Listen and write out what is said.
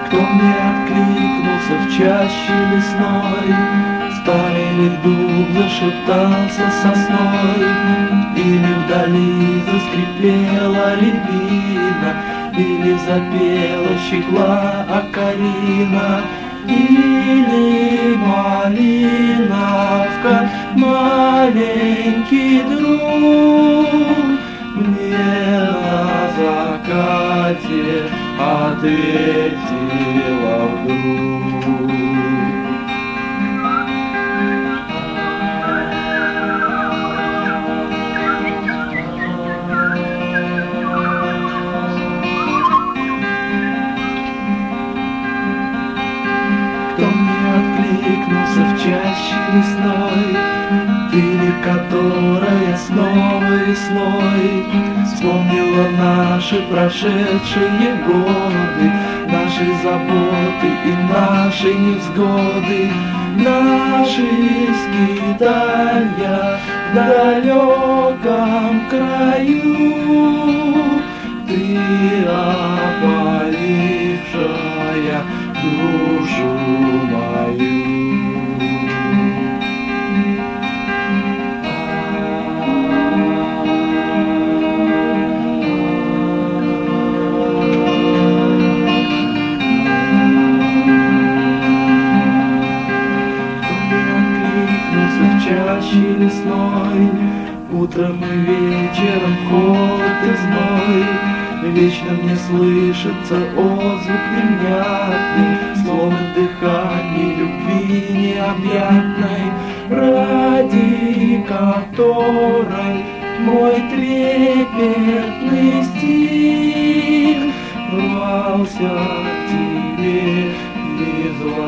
Кто мне откликнулся в чаще лесной, старый ли дуб зашептался сосной, или вдали заскрипела лебина, или запела щегла окарина, или малиновка, маленький друг, мне на закате ответила вдруг. Кто мне откликнулся в чаще лесной, ты ли, которая снова весной вспомнила наши прошедшие годы, наши заботы и наши невзгоды, наши скитания в далеком краю. Ты опалившая душу мою. В чаще лесной, утром и вечером холод и зной, вечно мне слышится отзвук невнятный, словно дыхание любви необъятной, ради которой мой трепетный стих рвался к тебе из